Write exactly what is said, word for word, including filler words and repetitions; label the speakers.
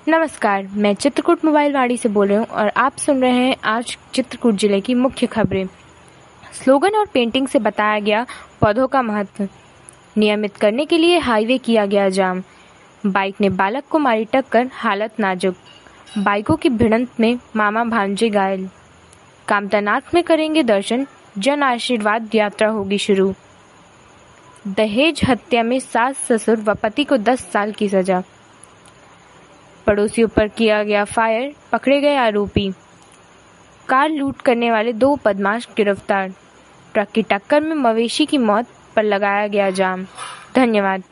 Speaker 1: नमस्कार, मैं चित्रकूट मोबाइल वाड़ी से बोल रही हूँ और आप सुन रहे हैं आज चित्रकूट जिले की मुख्य खबरें। स्लोगन और पेंटिंग से बताया गया पौधों का महत्व। नियमित करने के लिए हाईवे किया गया जाम। बाइक ने बालक को मारी टक्कर, हालत नाजुक। बाइकों की भिड़ंत में मामा भांजे घायल। कामतानाथ में करेंगे दर्शन, जन आशीर्वाद यात्रा होगी शुरू। दहेज हत्या में सास ससुर व पति को दस साल की सजा। पड़ोसियों पर किया गया फायर, पकड़े गए आरोपी। कार लूट करने वाले दो बदमाश गिरफ्तार। ट्रक की टक्कर में मवेशी की मौत पर लगाया गया जाम। धन्यवाद।